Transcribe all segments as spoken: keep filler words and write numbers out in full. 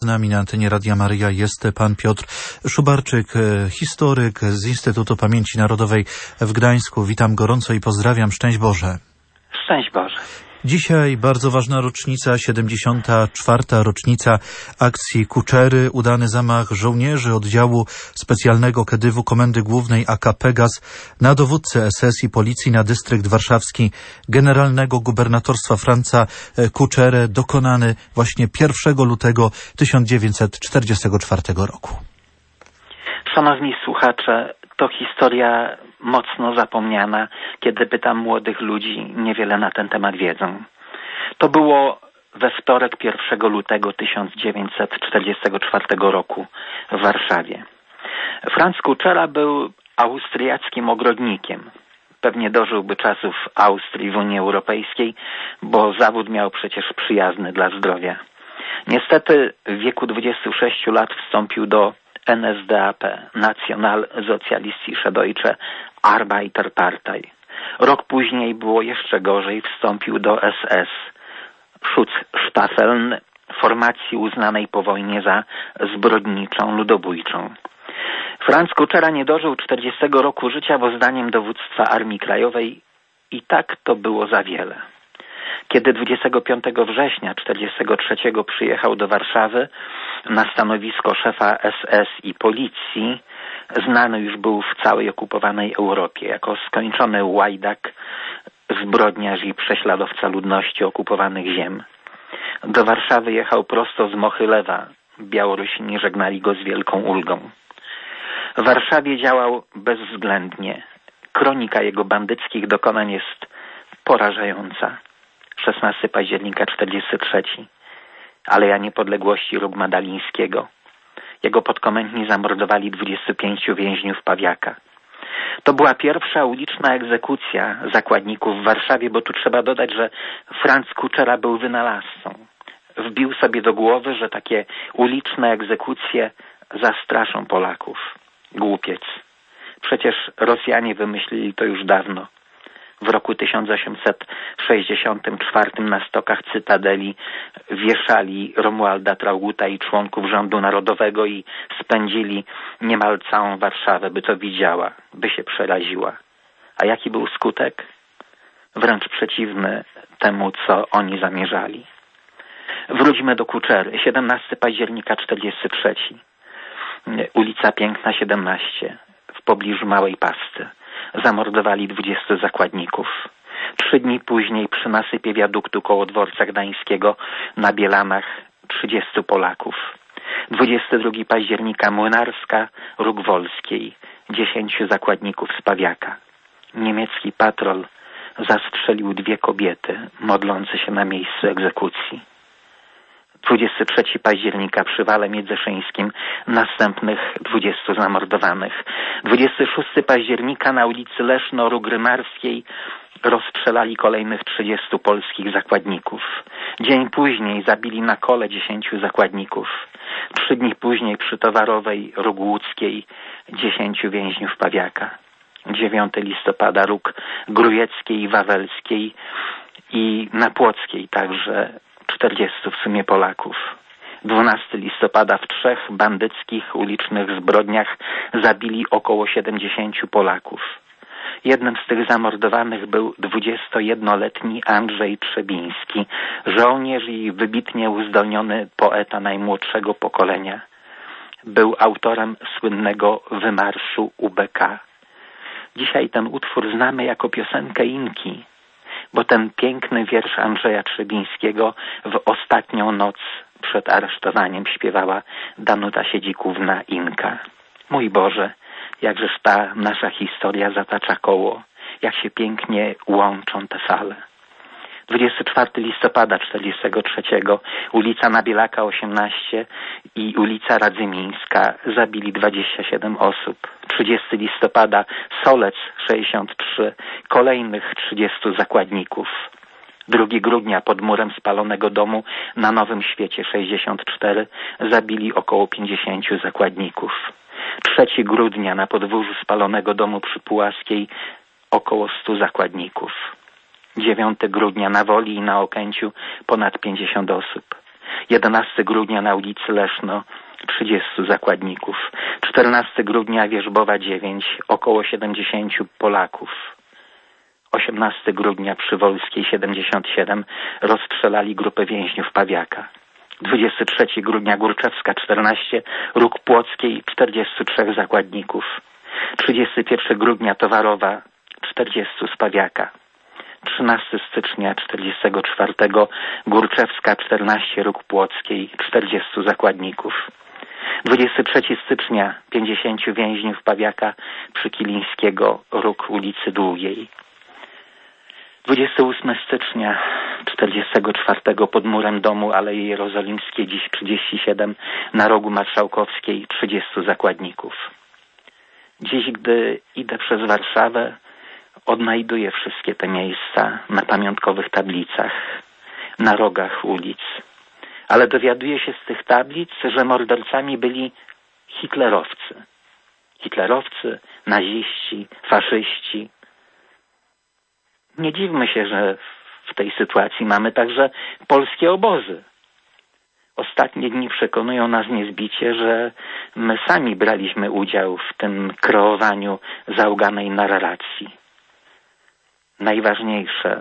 nami na antenie Radia Maryja jest pan Piotr Szubarczyk, historyk z Instytutu Pamięci Narodowej w Gdańsku. Witam gorąco i pozdrawiam. Szczęść Boże. Szczęść Boże. Dzisiaj bardzo ważna rocznica, siedemdziesiąta czwarta rocznica akcji Kuczery, udany zamach żołnierzy oddziału specjalnego Kedywu Komendy Głównej A K Pegas na dowódcę S S i policji na dystrykt warszawski generalnego gubernatorstwa Franca Kuczerę, dokonany właśnie pierwszego lutego tysiąc dziewięćset czterdziestego czwartego roku. Szanowni słuchacze, to historia mocno zapomniana. Kiedy pytam młodych ludzi, niewiele na ten temat wiedzą. To było we wtorek pierwszego lutego tysiąc dziewięćset czterdziestego czwartego roku w Warszawie. Franz Kuczera był austriackim ogrodnikiem. Pewnie dożyłby czasów Austrii w Unii Europejskiej, bo zawód miał przecież przyjazny dla zdrowia. Niestety w wieku dwudziestu sześciu lat wstąpił do N S D A P, Nationalsozialistische Deutsche Arbeiterpartei. Rok później było jeszcze gorzej, wstąpił do S S, Schutzstaffeln, formacji uznanej po wojnie za zbrodniczą, ludobójczą. Franz Kuczera nie dożył czterdziestego roku życia, bo zdaniem dowództwa Armii Krajowej i tak to było za wiele. Kiedy dwudziestego piątego września czterdziestego trzeciego przyjechał do Warszawy na stanowisko szefa S S i policji, znany już był w całej okupowanej Europie jako skończony łajdak, zbrodniarz i prześladowca ludności okupowanych ziem. Do Warszawy jechał prosto z Mochylewa. Białorusini żegnali go z wielką ulgą. W Warszawie działał bezwzględnie. Kronika jego bandyckich dokonań jest porażająca. szesnastego października czterdziestego trzeciego. Aleja Niepodległości, Róg Madalińskiego. Jego podkomendni zamordowali dwudziestu pięciu więźniów Pawiaka. To była pierwsza uliczna egzekucja zakładników w Warszawie, bo tu trzeba dodać, że Franz Kuczera był wynalazcą. Wbił sobie do głowy, że takie uliczne egzekucje zastraszą Polaków. Głupiec. Przecież Rosjanie wymyślili to już dawno. W roku tysiąc osiemset sześćdziesiątym czwartym na stokach Cytadeli wieszali Romualda Traugutta i członków rządu narodowego i spędzili niemal całą Warszawę, by to widziała, by się przeraziła. A jaki był skutek? Wręcz przeciwny temu, co oni zamierzali. Wróćmy do Kuczery. siedemnastego października czterdziesty trzeci. Ulica Piękna siedemnaście w pobliżu Małej Pasty. Zamordowali dwudziestu zakładników. Trzy dni później przy nasypie wiaduktu koło dworca gdańskiego na Bielanach trzydziestu Polaków. dwudziestego drugiego października Młynarska, Róg Wolskiej. dziesięciu zakładników z Pawiaka. Niemiecki patrol zastrzelił dwie kobiety modlące się na miejscu egzekucji. dwudziestego trzeciego października przy Wale Międzyszyńskim następnych dwudziestu zamordowanych. dwudziestego szóstego października na ulicy Leszno-Róg-Rymarskiej rozstrzelali kolejnych trzydziestu polskich zakładników. Dzień później zabili na kole dziesięciu zakładników. Trzy dni później przy Towarowej Róg Łódzkiej dziesięciu więźniów Pawiaka. dziewiątego listopada Róg Grujeckiej i Wawelskiej i na Płockiej także czterdziestu w sumie Polaków. dwunastego listopada w trzech bandyckich ulicznych zbrodniach zabili około siedemdziesięciu Polaków. Jednym z tych zamordowanych był dwudziestojednoletni Andrzej Trzebiński, żołnierz i wybitnie uzdolniony poeta najmłodszego pokolenia. Był autorem słynnego wymarszu U B K. Dzisiaj ten utwór znamy jako piosenkę Inki, bo ten piękny wiersz Andrzeja Trzebińskiego w ostatnią noc przed aresztowaniem śpiewała Danuta Siedzikówna Inka. Mój Boże, jakżeż ta nasza historia zatacza koło, jak się pięknie łączą te fale. dwudziestego czwartego listopada czterdziestego trzeciego ulica Nabielaka osiemnaście i ulica Radzymińska zabili dwadzieścia siedem osób. trzydziestego listopada Solec sześćdziesiąt trzy, kolejnych trzydziestu zakładników. drugiego grudnia pod murem spalonego domu na Nowym Świecie sześćdziesiąt cztery zabili około pięćdziesięciu zakładników. trzeciego grudnia na podwórzu spalonego domu przy Puławskiej około stu zakładników. dziewiątego grudnia na Woli i na Okęciu ponad pięćdziesiąt osób. jedenastego grudnia na ulicy Leszno trzydziestu zakładników. czternastego grudnia Wierzbowa dziewięć, około siedemdziesięciu Polaków. osiemnastego grudnia przy Wolskiej siedemdziesiąt siedem rozstrzelali grupę więźniów Pawiaka. dwudziestego trzeciego grudnia Górczewska czternaście, Róg Płockiej czterdziestu trzech zakładników. trzydziestego pierwszego grudnia Towarowa czterdziestu z Pawiaka. trzynastego stycznia czterdziestego czwartego Górczewska czternaście, Róg Płockiej czterdziestu zakładników. dwudziestego trzeciego stycznia pięćdziesięciu więźniów Pawiaka przy Kilińskiego, Róg ulicy Długiej. dwudziestego ósmego stycznia czterdziestego czwartego pod murem domu Aleje Jerozolimskie, dziś trzydzieści siedem, na rogu Marszałkowskiej trzydziestu zakładników. Dziś, gdy idę przez Warszawę, odnajduję wszystkie te miejsca na pamiątkowych tablicach, na rogach ulic. Ale dowiaduję się z tych tablic, że mordercami byli hitlerowcy. Hitlerowcy, naziści, faszyści. Nie dziwmy się, że w tej sytuacji mamy także polskie obozy. Ostatnie dni przekonują nas niezbicie, że my sami braliśmy udział w tym kreowaniu załganej narracji. Najważniejsze,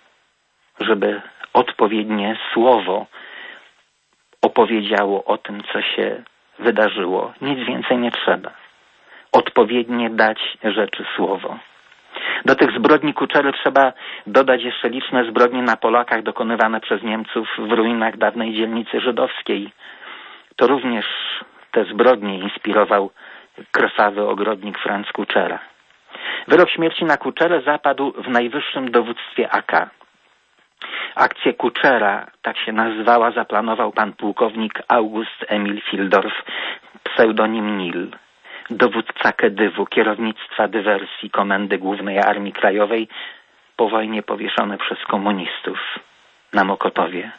żeby odpowiednie słowo opowiedziało o tym, co się wydarzyło. Nic więcej nie trzeba. Odpowiednie dać rzeczy słowo. Do tych zbrodni Kuczery trzeba dodać jeszcze liczne zbrodnie na Polakach dokonywane przez Niemców w ruinach dawnej dzielnicy żydowskiej. To również te zbrodnie inspirował krwawy ogrodnik Franz Kuczera. Wyrok śmierci na Kuczerę zapadł w najwyższym dowództwie A K. Akcję Kuczera, tak się nazywała, zaplanował pan pułkownik August Emil Fildorf, pseudonim Nil, dowódca Kedywu, kierownictwa dywersji Komendy Głównej Armii Krajowej, po wojnie powieszony przez komunistów na Mokotowie.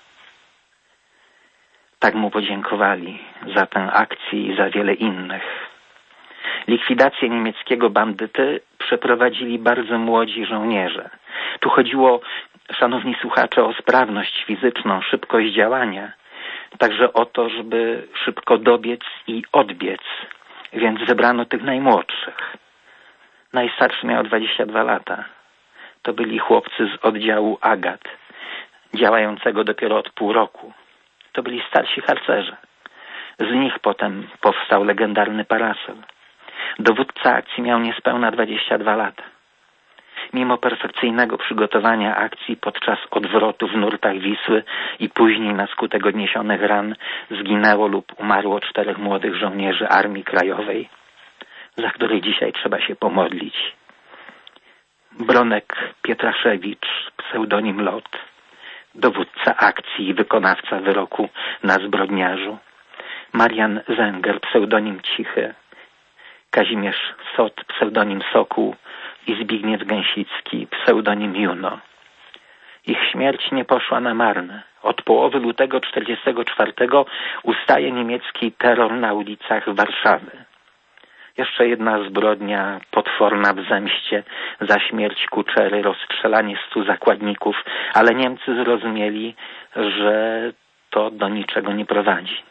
Tak mu podziękowali za tę akcję i za wiele innych. Likwidację niemieckiego bandyty przeprowadzili bardzo młodzi żołnierze. Tu chodziło, szanowni słuchacze, o sprawność fizyczną, szybkość działania, także o to, żeby szybko dobiec i odbiec, więc wybrano tych najmłodszych. Najstarszy miał dwadzieścia dwa lata. To byli chłopcy z oddziału Agat, działającego dopiero od pół roku. To byli starsi harcerze. Z nich potem powstał legendarny parasol. Dowódca akcji miał niespełna dwadzieścia dwa lata. Mimo perfekcyjnego przygotowania akcji podczas odwrotu w nurtach Wisły i później na skutek odniesionych ran zginęło lub umarło czterech młodych żołnierzy Armii Krajowej, za których dzisiaj trzeba się pomodlić. Bronek Pietraszewicz, pseudonim Lot, dowódca akcji i wykonawca wyroku na zbrodniarzu. Marian Zenger, pseudonim Cichy, Kazimierz Sot, pseudonim Sokół i Zbigniew Gęsicki, pseudonim Juno. Ich śmierć nie poszła na marne. Od połowy lutego czterdziestego czwartego ustaje niemiecki terror na ulicach Warszawy. Jeszcze jedna zbrodnia potworna w zemście za śmierć Kuczery, rozstrzelanie stu zakładników, ale Niemcy zrozumieli, że to do niczego nie prowadzi.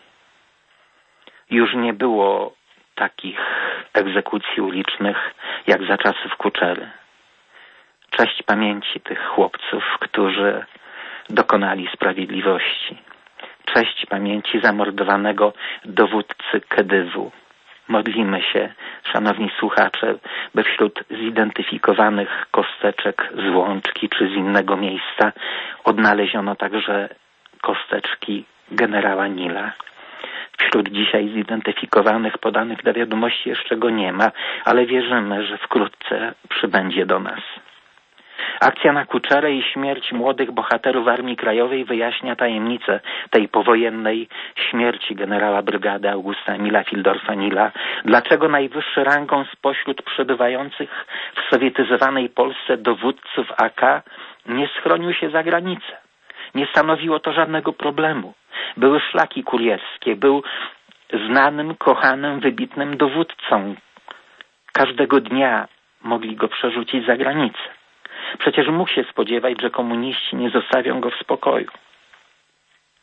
Już nie było takich egzekucji ulicznych jak za czasów Kuczery. Cześć pamięci tych chłopców, którzy dokonali sprawiedliwości. Cześć pamięci zamordowanego dowódcy Kedywu. Modlimy się, szanowni słuchacze, by wśród zidentyfikowanych kosteczek z Łączki czy z innego miejsca odnaleziono także kosteczki generała Nila. Wśród dzisiaj zidentyfikowanych, podanych do wiadomości jeszcze go nie ma, ale wierzymy, że wkrótce przybędzie do nas. Akcja na Kuczerę i śmierć młodych bohaterów Armii Krajowej wyjaśnia tajemnicę tej powojennej śmierci generała brygady Augusta Emila Fildorfa Nila. Dlaczego najwyższy rangą spośród przebywających w sowietyzowanej Polsce dowódców A K nie schronił się za granicę? Nie stanowiło to żadnego problemu. Były szlaki kurierskie, był znanym, kochanym, wybitnym dowódcą. Każdego dnia mogli go przerzucić za granicę. Przecież mógł się spodziewać, że komuniści nie zostawią go w spokoju.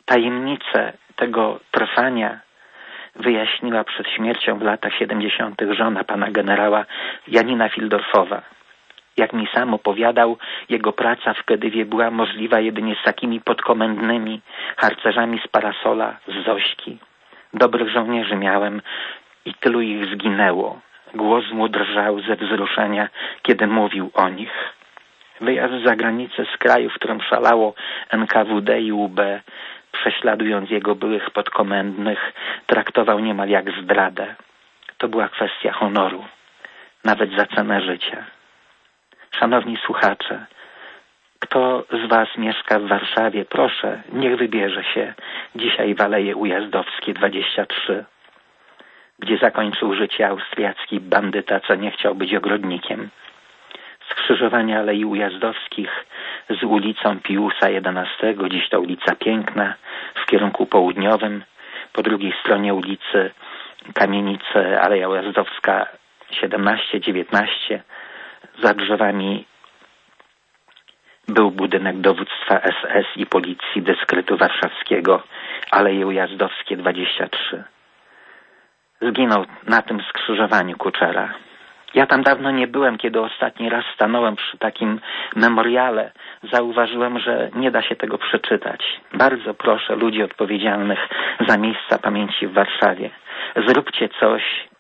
Tajemnicę tego trwania wyjaśniła przed śmiercią w latach siedemdziesiątych żona pana generała Janina Fildorfowa. Jak mi sam opowiadał, jego praca w Kedywie była możliwa jedynie z takimi podkomendnymi, harcerzami z Parasola, z Zośki. Dobrych żołnierzy miałem i tylu ich zginęło. Głos mu drżał ze wzruszenia, kiedy mówił o nich. Wyjazd za granicę z kraju, w którym szalało N K W D i U B, prześladując jego byłych podkomendnych, traktował niemal jak zdradę. To była kwestia honoru, nawet za cenę życia. Szanowni słuchacze, kto z was mieszka w Warszawie, proszę, niech wybierze się dzisiaj w Aleje Ujazdowskie dwadzieścia trzy, gdzie zakończył życie austriacki bandyta, co nie chciał być ogrodnikiem. Skrzyżowania Alei Ujazdowskich z ulicą Piusa jedenastego, dziś to ulica Piękna, w kierunku południowym. Po drugiej stronie ulicy Kamienicy Aleja Ujazdowska siedemnaście dziewiętnaście. Za drzewami był budynek dowództwa S S i policji dyskretu warszawskiego, Aleje Ujazdowskie dwadzieścia trzy. Zginął na tym skrzyżowaniu Kuczera. Ja tam dawno nie byłem, kiedy ostatni raz stanąłem przy takim memoriale. Zauważyłem, że nie da się tego przeczytać. Bardzo proszę ludzi odpowiedzialnych za miejsca pamięci w Warszawie. Zróbcie coś,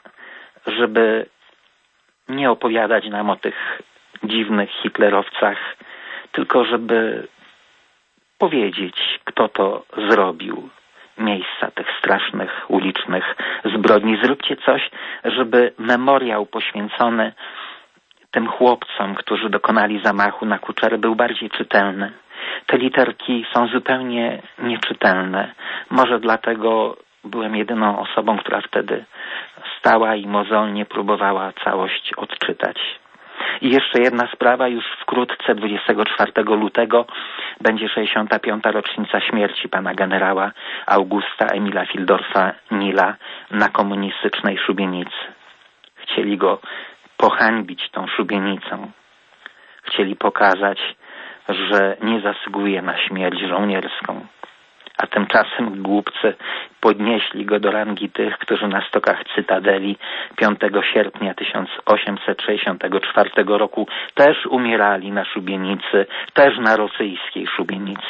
żeby nie opowiadać nam o tych dziwnych hitlerowcach, tylko żeby powiedzieć, kto to zrobił. Miejsca tych strasznych, ulicznych zbrodni. Zróbcie coś, żeby memoriał poświęcony tym chłopcom, którzy dokonali zamachu na Kuczerę, był bardziej czytelny. Te literki są zupełnie nieczytelne. Może dlatego byłem jedyną osobą, która wtedy stała i mozolnie próbowała całość odczytać. I jeszcze jedna sprawa, już wkrótce, dwudziestego czwartego lutego, będzie sześćdziesiąta piąta rocznica śmierci pana generała Augusta Emila Fildorfa Nila na komunistycznej szubienicy. Chcieli go pohańbić tą szubienicą. Chcieli pokazać, że nie zasługuje na śmierć żołnierską. A tymczasem głupcy podnieśli go do rangi tych, którzy na stokach Cytadeli piątego sierpnia tysiąc osiemset sześćdziesiątego czwartego roku też umierali na szubienicy, też na rosyjskiej szubienicy.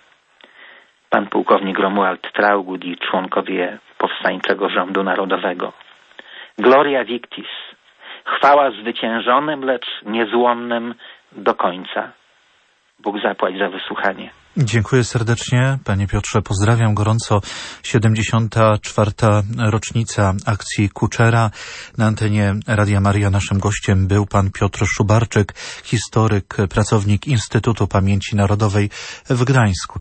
Pan pułkownik Romuald Traugud i członkowie Powstańczego Rządu Narodowego. Gloria Victis. Chwała zwyciężonym, lecz niezłomnym do końca. Bóg zapłać za wysłuchanie. Dziękuję serdecznie, panie Piotrze, pozdrawiam gorąco. siedemdziesiąta czwarta rocznica akcji Kuczera. Na antenie Radia Maryja naszym gościem był pan Piotr Szubarczyk, historyk, pracownik Instytutu Pamięci Narodowej w Gdańsku.